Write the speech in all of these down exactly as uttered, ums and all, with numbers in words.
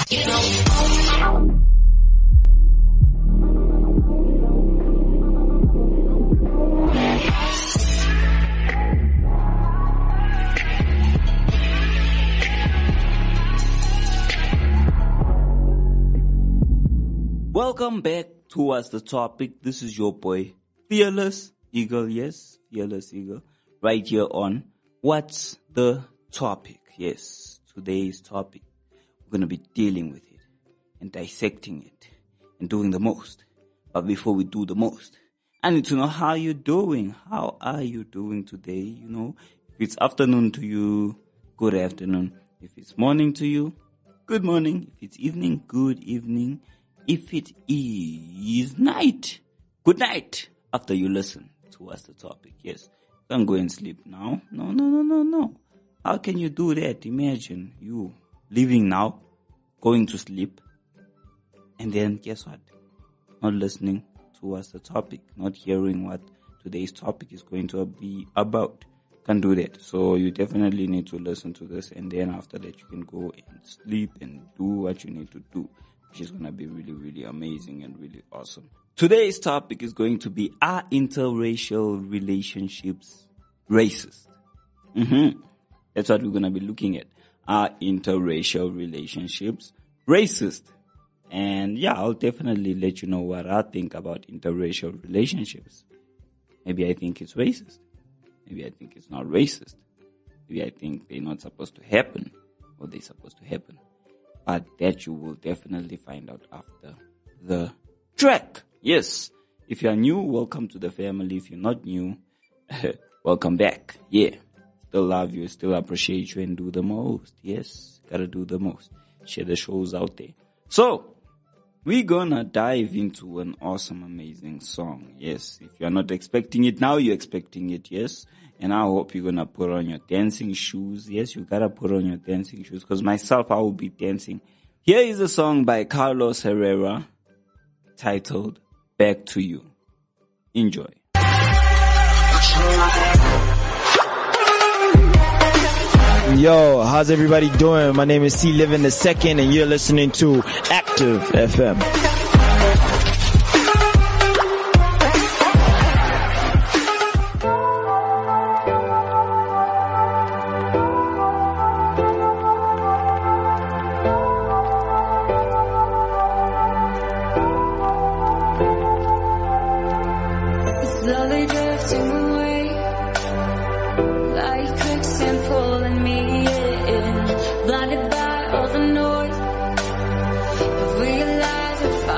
Welcome back towards the topic. This is your boy, Fearless Eagle. Yes, Fearless Eagle. Right here on What's the Topic? Yes, today's topic. We're going to be dealing with it and dissecting it and doing the most. But before we do the most, I need to know how you're doing. How are you doing today? You know, if it's afternoon to you, good afternoon. If it's morning to you, good morning. If it's evening, good evening. If it is night, good night after you listen to us the topic. Yes, don't go and sleep now. No, no, no, no, no. How can you do that? Imagine you leaving now, going to sleep, and then guess what? Not listening to us the topic, not hearing what today's topic is going to be about. Can't do that. So you definitely need to listen to this, and then after that you can go and sleep and do what you need to do, which is going to be really, really amazing and really awesome. Today's topic is going to be, are interracial relationships racist? Mm-hmm. That's what we're going to be looking at. Are interracial relationships racist? And yeah, I'll definitely let you know what I think about interracial relationships. Maybe I think it's racist. Maybe I think it's not racist. Maybe I think they're not supposed to happen, or they're supposed to happen. But that you will definitely find out after the track. Yes. If you are new, welcome to the family. If you're not new, welcome back. Yeah. Still love you. Still appreciate you and do the most. Yes. Gotta do the most. Share the shows out there. So, we're gonna dive into an awesome, amazing song. Yes. If you're not expecting it now, you're expecting it. Yes. And I hope you're gonna put on your dancing shoes. Yes, you gotta put on your dancing shoes, because myself, I will be dancing. Here is a song by Carlos Herrera titled Back to You. Enjoy. Yo, how's everybody doing? My name is C Living the Second, and you're listening to Active F M. Slowly drifting away, like quicksand pulling me in, blinded by all the noise. I realize if I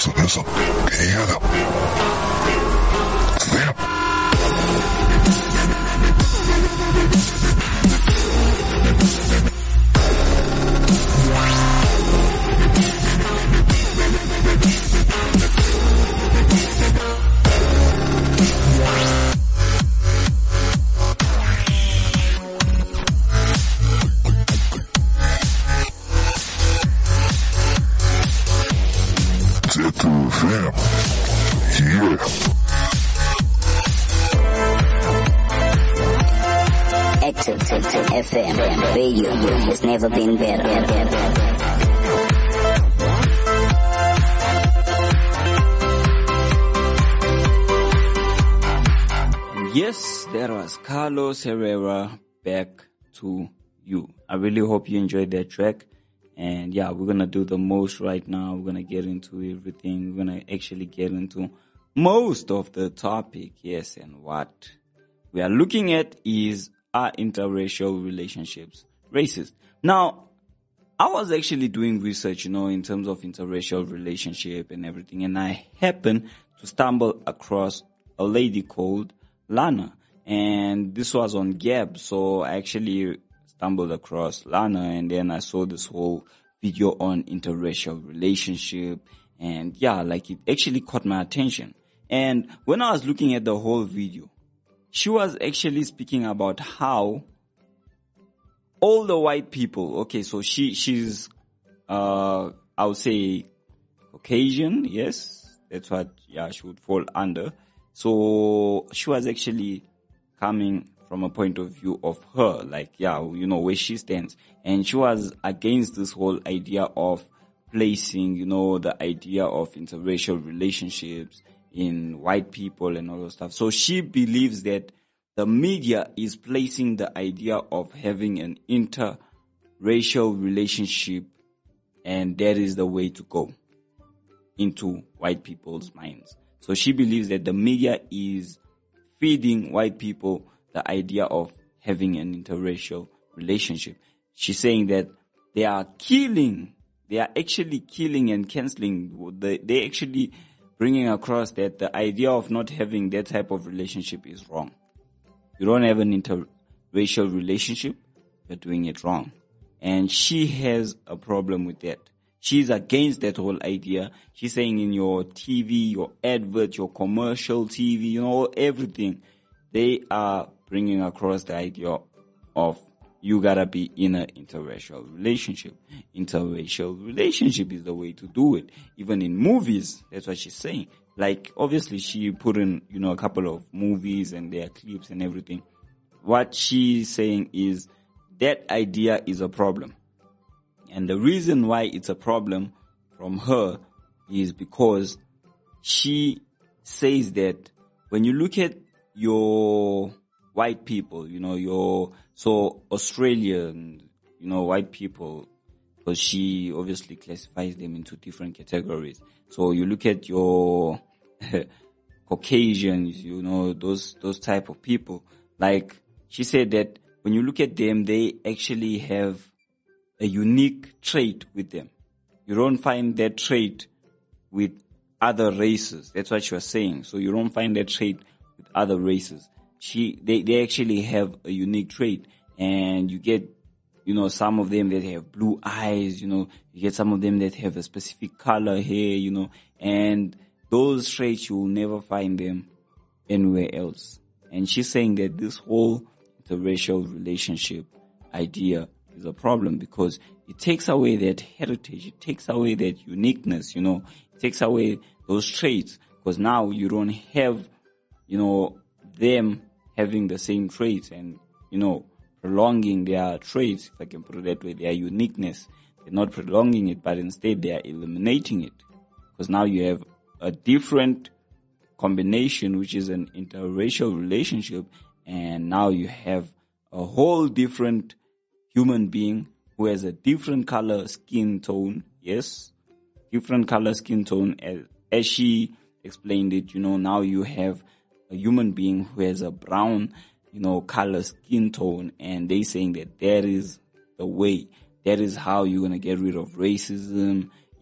Listen, listen. Can you hear them? Them. F M radio has never been better. Yes, that was Carlos Herrera, Back to You. I really hope you enjoyed that track. And yeah, we're going to do the most right now. We're going to get into everything. We're going to actually get into most of the topic. Yes, and what we are looking at is are interracial relationships racist? Now, I was actually doing research, you know, in terms of interracial relationship and everything, and I happened to stumble across a lady called Lana, and this was on Gab, so I actually stumbled across Lana, and then I saw this whole video on interracial relationship, and yeah, like it actually caught my attention. And when I was looking at the whole video, she was actually speaking about how all the white people, okay, so she, she's, uh, I would say Caucasian, yes, that's what, yeah, she would fall under. So she was actually coming from a point of view of her, like, yeah, you know, where she stands. And she was against this whole idea of placing, you know, the idea of interracial relationships in white people and all that stuff. So she believes that the media is placing the idea of having an interracial relationship, and that is the way to go into white people's minds. So she believes that the media is feeding white people the idea of having an interracial relationship. She's saying that they are killing, they are actually killing and canceling, they, they actually bringing across that the idea of not having that type of relationship is wrong. You don't have an interracial relationship, you're doing it wrong. And she has a problem with that. She's against that whole idea. She's saying in your T V, your advert, your commercial T V, you know, everything, they are bringing across the idea of you gotta be in an interracial relationship. Interracial relationship is the way to do it. Even in movies, that's what she's saying. Like, obviously she put in, you know, a couple of movies and their clips and everything. What she's saying is that idea is a problem. And the reason why it's a problem from her is because she says that when you look at your white people, you know, your, so Australian, you know, white people, because she obviously classifies them into different categories. So you look at your Caucasians, you know, those, those type of people. Like she said that when you look at them, they actually have a unique trait with them. You don't find that trait with other races. That's what she was saying. So you don't find that trait with other races. She, they, they actually have a unique trait, and you get, you know, some of them that have blue eyes, you know, you get some of them that have a specific color hair, you know, and those traits, you will never find them anywhere else. And she's saying that this whole interracial relationship idea is a problem because it takes away that heritage, it takes away that uniqueness, you know, it takes away those traits, because now you don't have, you know, them having the same traits and, you know, prolonging their traits, if I can put it that way, their uniqueness. They're not prolonging it, but instead they are eliminating it. Because now you have a different combination, which is an interracial relationship, and now you have a whole different human being who has a different color skin tone, yes, different color skin tone. As, as she explained it, you know, now you have a human being who has a brown, you know, color skin tone, and they saying that that is the way, that is how you're going to get rid of racism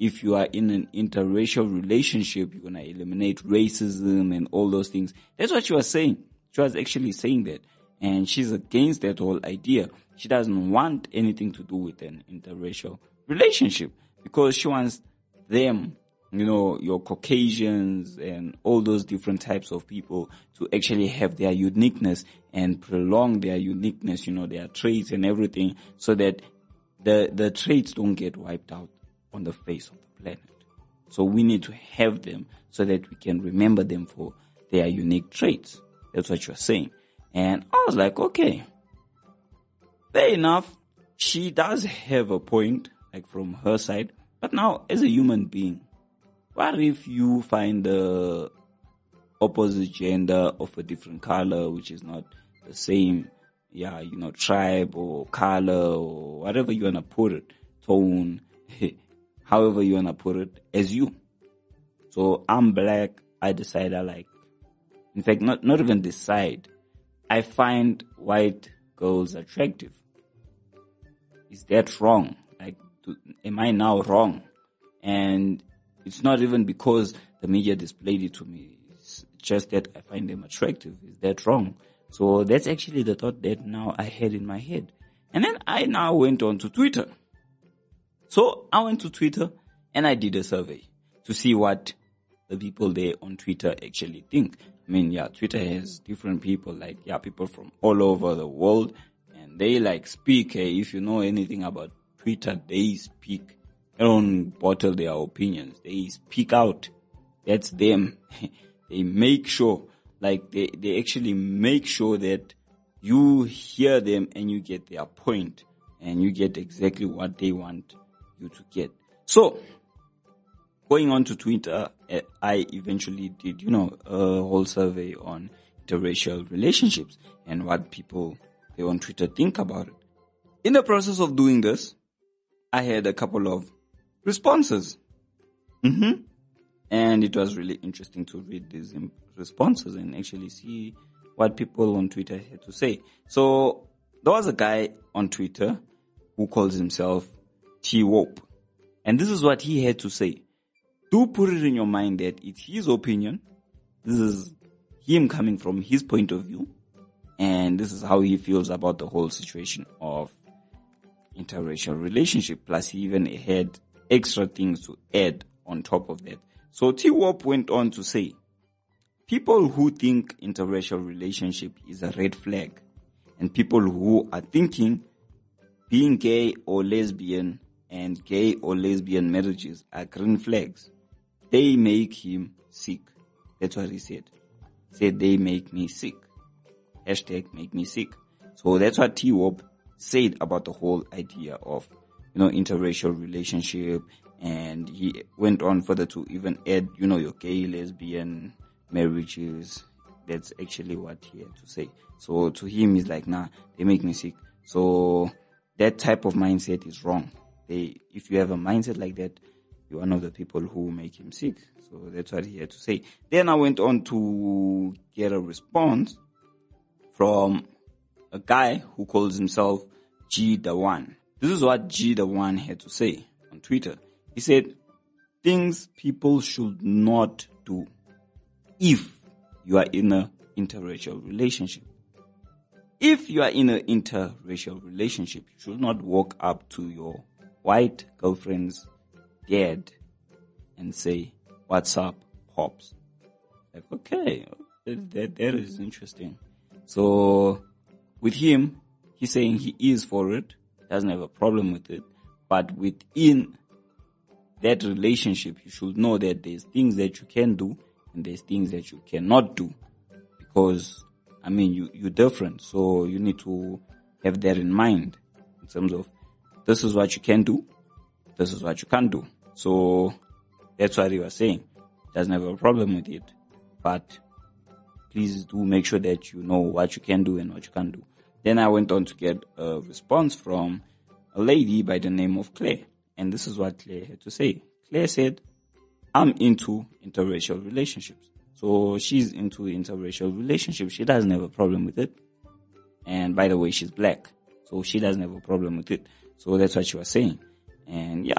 if you are in an interracial relationship, you're going to eliminate racism and all those things. That's what she was saying. She was actually saying that. And she's against that whole idea. She doesn't want anything to do with an interracial relationship because she wants them, you know, your Caucasians and all those different types of people to actually have their uniqueness and prolong their uniqueness, you know, their traits and everything, so that the, the traits don't get wiped out on the face of the planet. So we need to have them so that we can remember them for their unique traits. That's what you're saying. And I was like, okay, fair enough. She does have a point, like from her side. But now, as a human being, what if you find the opposite gender of a different color, which is not the same, yeah, you know, tribe or color or whatever you want to put it, tone, however you want to put it, as you. So I'm black. I decide I like, in fact, not, not even decide. I find white girls attractive. Is that wrong? Like, do, am I now wrong? And it's not even because the media displayed it to me. It's just that I find them attractive. Is that wrong? So that's actually the thought that now I had in my head. And then I now went on to Twitter. So I went to Twitter and I did a survey to see what the people there on Twitter actually think. I mean, yeah, Twitter has different people, like, yeah, people from all over the world, and they like speak. Hey, if you know anything about Twitter, they speak. They don't bottle their opinions. They speak out. That's them. They make sure, like, they, they actually make sure that you hear them and you get their point and you get exactly what they want you to get. So, going on to Twitter, I eventually did, you know, a whole survey on interracial relationships and what people they on Twitter think about it. In the process of doing this, I had a couple of responses. Mm-hmm. And it was really interesting to read these responses and actually see what people on Twitter had to say. So there was a guy on Twitter who calls himself T-Wope. And this is what he had to say. Do put it in your mind that it's his opinion. This is him coming from his point of view. And this is how he feels about the whole situation of interracial relationship. Plus, he even had extra things to add on top of that. So T-Wope went on to say, people who think interracial relationship is a red flag, and people who are thinking being gay or lesbian and gay or lesbian marriages are green flags, they make him sick. That's what he said. He said, they make me sick. Hashtag make me sick. So that's what T-Wope said about the whole idea of, you know, interracial relationship. And he went on further to even add, you know, your gay, lesbian marriages. That's actually what he had to say. So to him, he's like, nah, they make me sick. So that type of mindset is wrong. They, if you have a mindset like that, you're one of the people who make him sick. So that's what he had to say. Then I went on to get a response from a guy who calls himself G the One. This is what G the One had to say on Twitter. He said, things people should not do if you are in a interracial relationship. If you are in an interracial relationship, you should not walk up to your white girlfriend's dad and say, what's up, pops? Like, okay, that, that, that is interesting. So with him, he's saying he is for it, doesn't have a problem with it, but within that relationship, you should know that there's things that you can do and there's things that you cannot do, because I mean, you, you're different. So you need to have that in mind in terms of this is what you can do. This is what you can't do. So that's what he was saying. Doesn't have a problem with it, but please do make sure that you know what you can do and what you can't do. Then I went on to get a response from a lady by the name of Claire. And this is what Claire had to say. Claire said, I'm into interracial relationships. So she's into interracial relationships. She doesn't have a problem with it. And by the way, she's black. So she doesn't have a problem with it. So that's what she was saying. And yeah,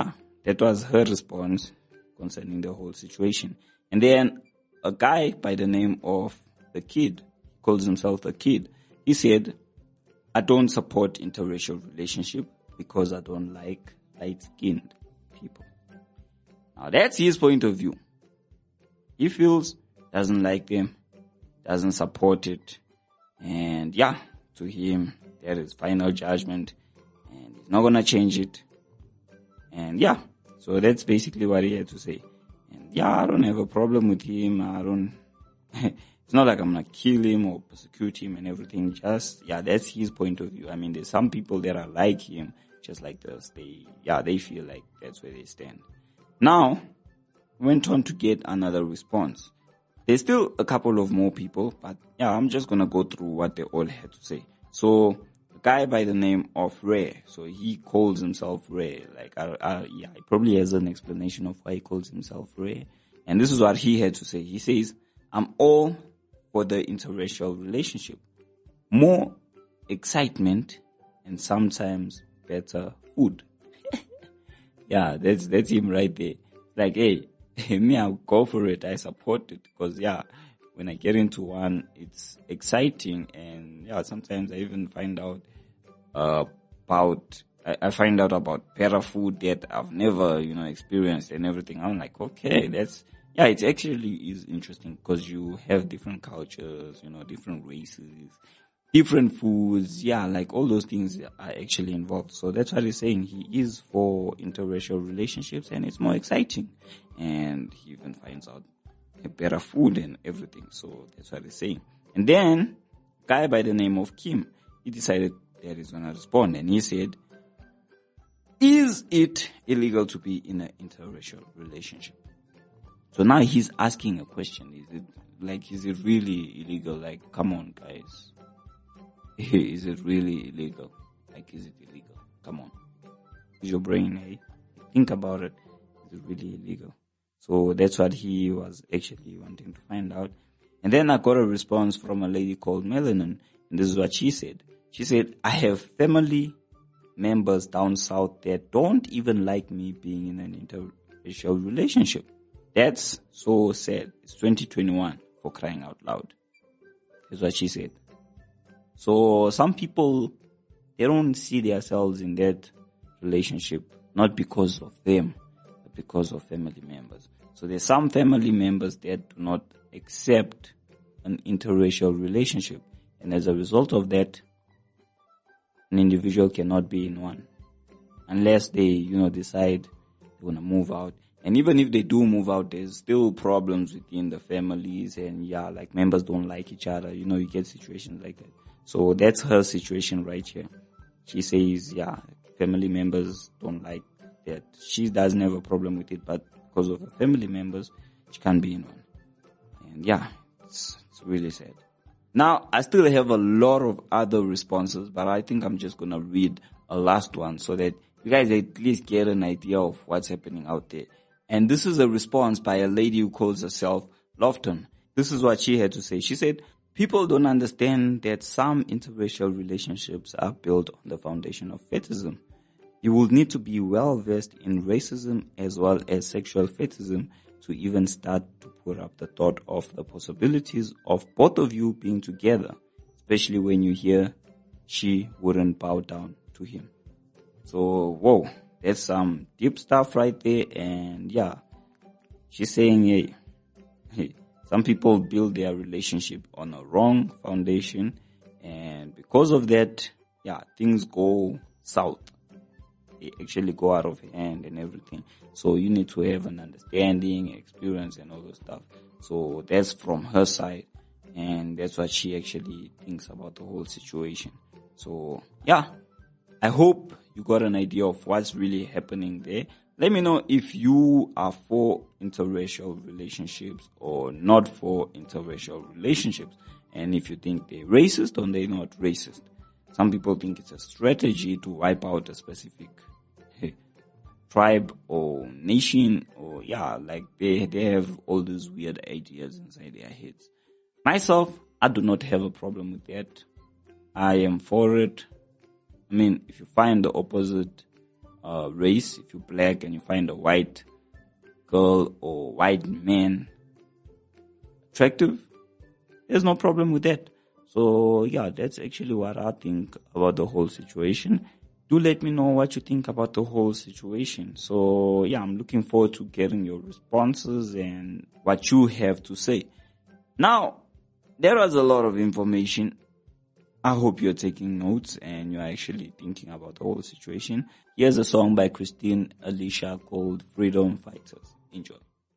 that was her response concerning the whole situation. And then a guy by the name of The Kid, calls himself The Kid, he said, I don't support interracial relationship because I don't like light-skinned people. Now that's his point of view. He feels, doesn't like them, doesn't support it. And yeah, to him, that is final judgment. And he's not going to change it. And yeah, so that's basically what he had to say. And yeah, I don't have a problem with him. I don't, it's not like I'm going to kill him or persecute him and everything. Just, yeah, that's his point of view. I mean, there's some people that are like him, just like this. They, yeah, they feel like that's where they stand. Now, went on to get another response. There's still a couple of more people, but yeah, I'm just going to go through what they all had to say. So, a guy by the name of Ray, so he calls himself Ray. Like, I, I, yeah, he probably has an explanation of why he calls himself Ray. And this is what he had to say. He says, I'm all for the interracial relationship. More excitement and sometimes better food. Yeah, that's, that's him right there. Like, hey, me, I'll go for it. I support it because, yeah, when I get into one, it's exciting. And, yeah, sometimes I even find out uh, about, I, I find out about better food that I've never, you know, experienced and everything. I'm like, okay, that's, yeah, it actually is interesting because you have different cultures, you know, different races, different foods. Yeah, like all those things are actually involved. So that's what he's saying. He is for interracial relationships and it's more exciting. And he even finds out better food and everything. So that's what he's saying. And then, a guy by the name of Kim, he decided that he's going to respond. And he said, is it illegal to be in an interracial relationship? So now he's asking a question. Is it, like, is it really illegal? Like, come on, guys. Is it really illegal? Like, is it illegal? Come on. Use your brain, hey? Think about it. Is it really illegal? So that's what he was actually wanting to find out. And then I got a response from a lady called Melanin. And this is what she said. She said, I have family members down south that don't even like me being in an interracial relationship. That's so sad. It's twenty twenty-one, for crying out loud. That's what she said. So some people, they don't see themselves in that relationship, not because of them, but because of family members. So there's some family members that do not accept an interracial relationship. And as a result of that, an individual cannot be in one. Unless they, you know, decide they want to move out. And even if they do move out, there's still problems within the families. And yeah, like members don't like each other. You know, you get situations like that. So that's her situation right here. She says, yeah, family members don't like that. She doesn't have a problem with it, but because of her family members, she can't be in one. And yeah, it's, it's really sad. Now, I still have a lot of other responses, but I think I'm just going to read a last one so that you guys at least get an idea of what's happening out there. And this is a response by a lady who calls herself Lofton. This is what she had to say. She said, people don't understand that some interracial relationships are built on the foundation of fetishism. You will need to be well versed in racism as well as sexual fetishism to even start to put up the thought of the possibilities of both of you being together, especially when you hear she wouldn't bow down to him. So, whoa, that's some deep stuff right there. And yeah, she's saying, hey, hey, some people build their relationship on a wrong foundation. And because of that, yeah, things go south. They actually go out of hand and everything. So you need to have an understanding, experience and all those stuff. So that's from her side. And that's what she actually thinks about the whole situation. So yeah, I hope you got an idea of what's really happening there. Let me know if you are for interracial relationships or not for interracial relationships. And if you think they're racist or they're not racist. Some people think it's a strategy to wipe out a specific tribe or nation, or yeah, like they, they have all these weird ideas inside their heads. Myself, I do not have a problem with that. I am for it. I mean, if you find the opposite uh, race. If you're black and you find a white girl or white man attractive, there's no problem with that. So yeah, that's actually what I think about the whole situation. Do let me know what you think about the whole situation. So yeah, I'm looking forward to getting your responses and what you have to say. Now, there was a lot of information. I hope you're taking notes and you're actually thinking about the whole situation. Here's a song by Christine Alicia called Freedom Fighters. Enjoy.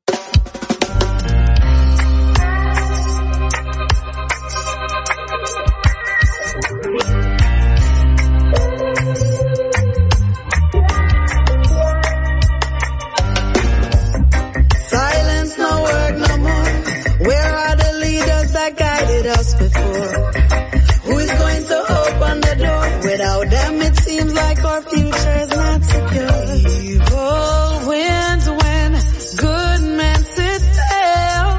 Silence no work no more. Where are the leaders that guided us before? Who is going to open the door? Without them it seems like our future is not secure. Evil wins when good men sit still.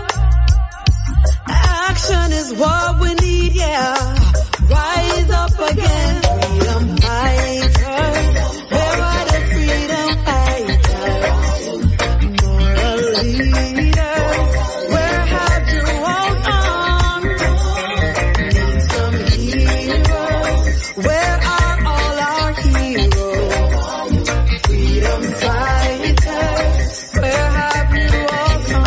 Action is what we need, yeah. Rise up again. Freedom fighters. Where are the freedom fighters? Moral leaders. Where have you all gone? Need some heroes. Where are all our heroes? Freedom fighters. Where have you all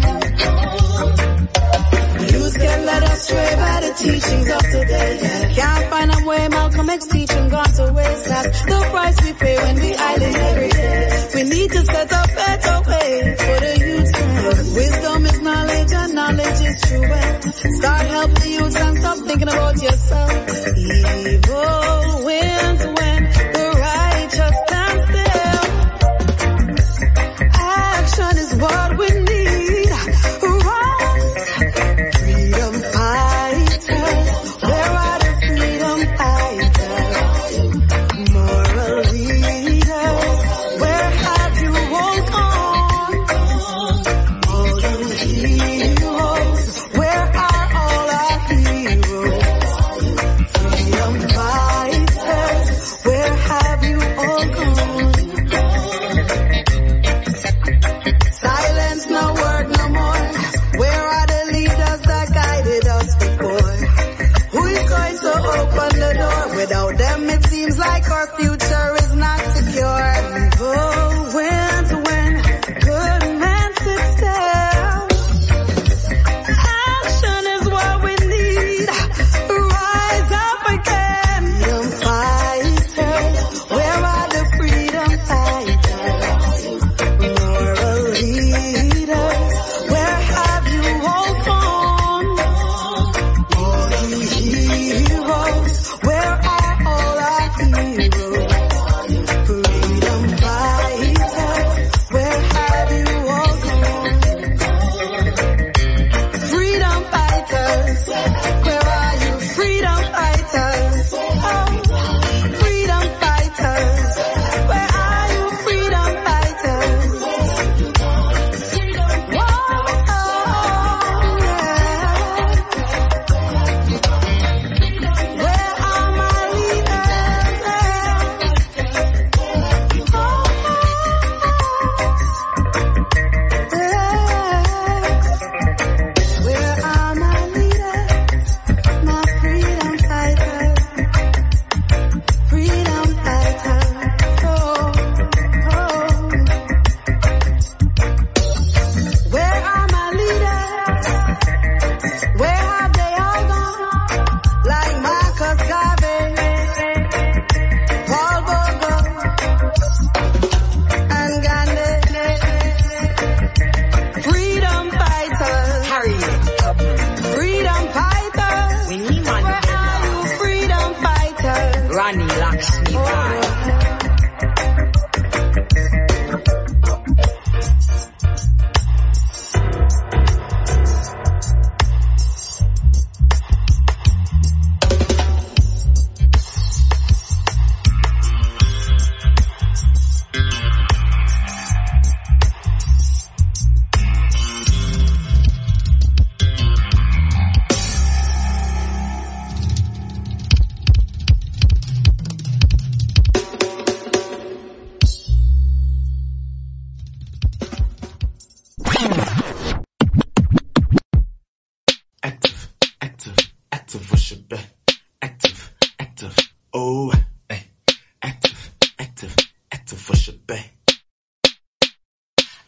gone? Youth get led astray by the teachings of today. Can't find a way, Malcolm X teaching gone to waste. That's the price we pay when we idle every day. We need to set a better way for the youth. Wisdom is knowledge and knowledge is true wealth. Start help the youth and stop thinking about yourself. Evil wins when the righteous stand still. Action is what we need. Rise. Freedom fighters. Where are the freedom fighters? Moral leaders. Where have you all gone? All the heroes. Where are all our heroes? Freedom fighters.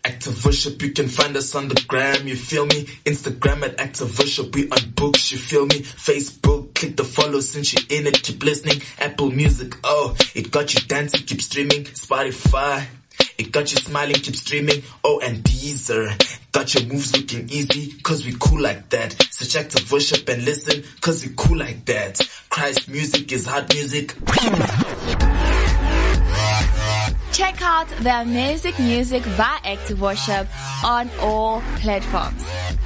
Active Worship, you can find us on the gram, you feel me? Instagram at Active Worship, we on books, you feel me? Facebook, click the follow since you're in it, keep listening. Apple Music, oh, it got you dancing, keep streaming. Spotify, it got you smiling, keep streaming. Oh, and Deezer, got your moves looking easy, cause we cool like that. Search Active Worship and listen, cause we cool like that. Christ music is hot music. Check out their music music by Active Worship on all platforms.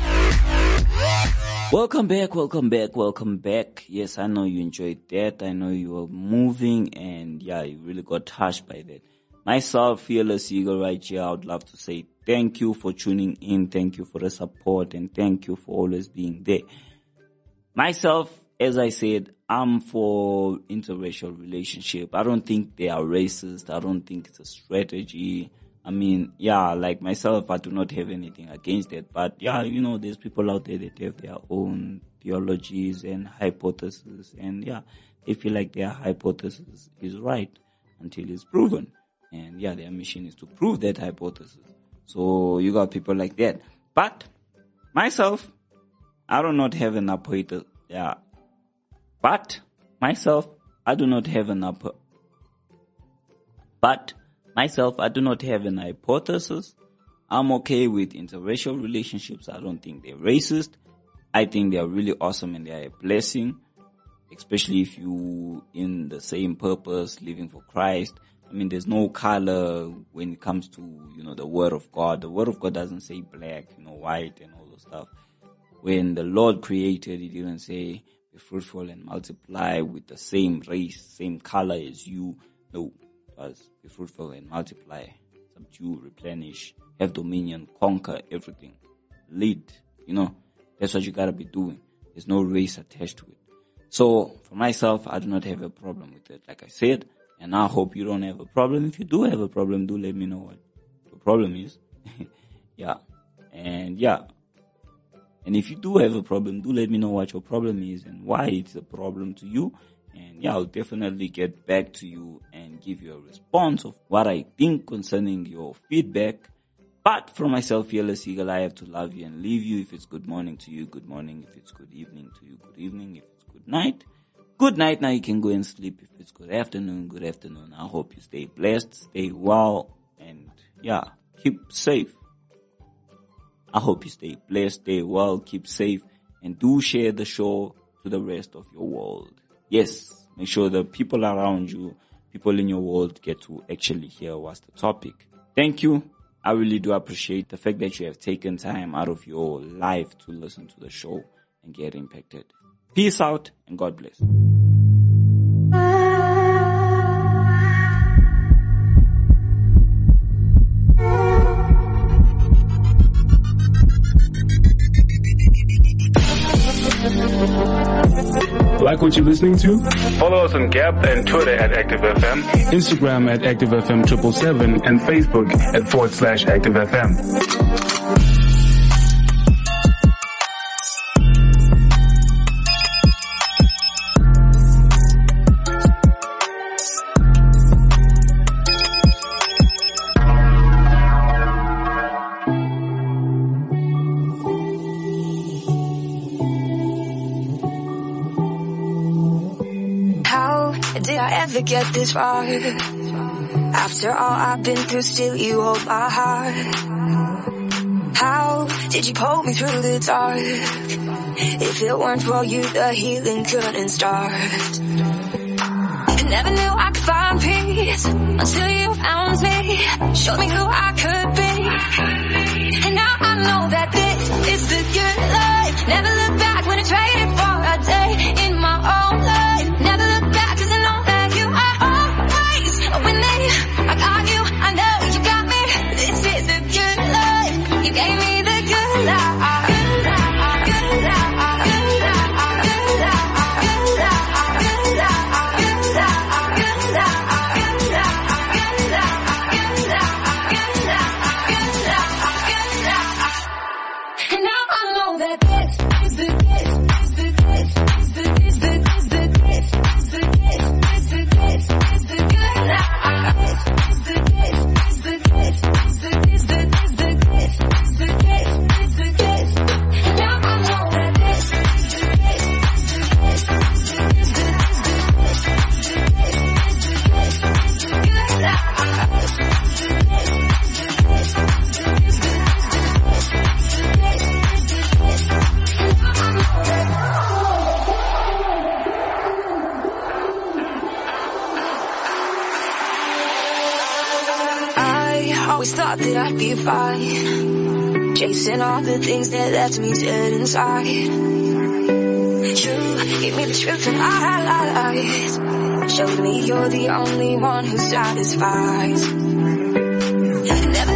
Welcome back, welcome back, welcome back. Yes, I know you enjoyed that. I know you were moving and yeah, you really got touched by that. Myself, Fearless Eagle right here, I would love to say thank you for tuning in. Thank you for the support and thank you for always being there. Myself, as I said, I'm for interracial relationship. I don't think they are racist. I don't think it's a strategy. I mean, yeah, like myself, I do not have anything against it. But yeah, you know, there's people out there that have their own theologies and hypotheses. And yeah, they feel like their hypothesis is right until it's proven. And yeah, their mission is to prove that hypothesis. So you got people like that. But myself, I do not have an hypothesis. Yeah. But myself, I do not have an hypothesis. But myself, I do not have an hypothesis. I'm okay with interracial relationships. I don't think they're racist. I think they're really awesome and they're a blessing, especially if you in the same purpose, living for Christ. I mean, there's no color when it comes to, you know, the word of God. The word of God doesn't say black, you know, white and all those stuff. When the Lord created, He didn't say be fruitful and multiply with the same race, same color as you. No, it was be fruitful and multiply, subdue, replenish, have dominion, conquer everything, lead. You know, that's what you gotta be doing. There's no race attached to it. So for myself, I do not have a problem with it. Like I said, and I hope you don't have a problem. If you do have a problem, do let me know what the problem is. Yeah. And yeah. And if you do have a problem, do let me know what your problem is and why it's a problem to you. And yeah, I'll definitely get back to you and give you a response of what I think concerning your feedback. But for myself, Fearless Eagle, I have to love you and leave you. If it's good morning to you, good morning. If it's good evening to you, good evening. If it's good night, good night. Now you can go and sleep. If it's good afternoon, good afternoon. I hope you stay blessed, stay well, and yeah, keep safe. I hope you stay blessed, stay well, keep safe, and do share the show to the rest of your world. Yes, make sure the people around you, people in your world get to actually hear what's the topic. Thank you. I really do appreciate the fact that you have taken time out of your life to listen to the show and get impacted. Peace out and God bless. Like what you're listening to? Follow us on Gap and Twitter at ActiveFM, Instagram at ActiveFM triple seven, and Facebook at forward slash ActiveFM. Ever get this far? After all I've been through, still you hold my heart. How did you pull me through the dark? If it weren't for you, the healing couldn't start. I never knew I could find peace until you found me, showed me who I could be. And now I know that this is the good life. Never look back when I traded for a day in my own life. Never look back 'cause I know that when they, I got you, I know you got me. This is the good life. You gave me the good life. Good life, good life, good life, good life, good life, good life, good life, good life, good life, good life, good life, good life, that I'd be fine, chasing all the things that left me dead inside. You gave me the truth and I lied, showed me you're the only one who satisfies. Never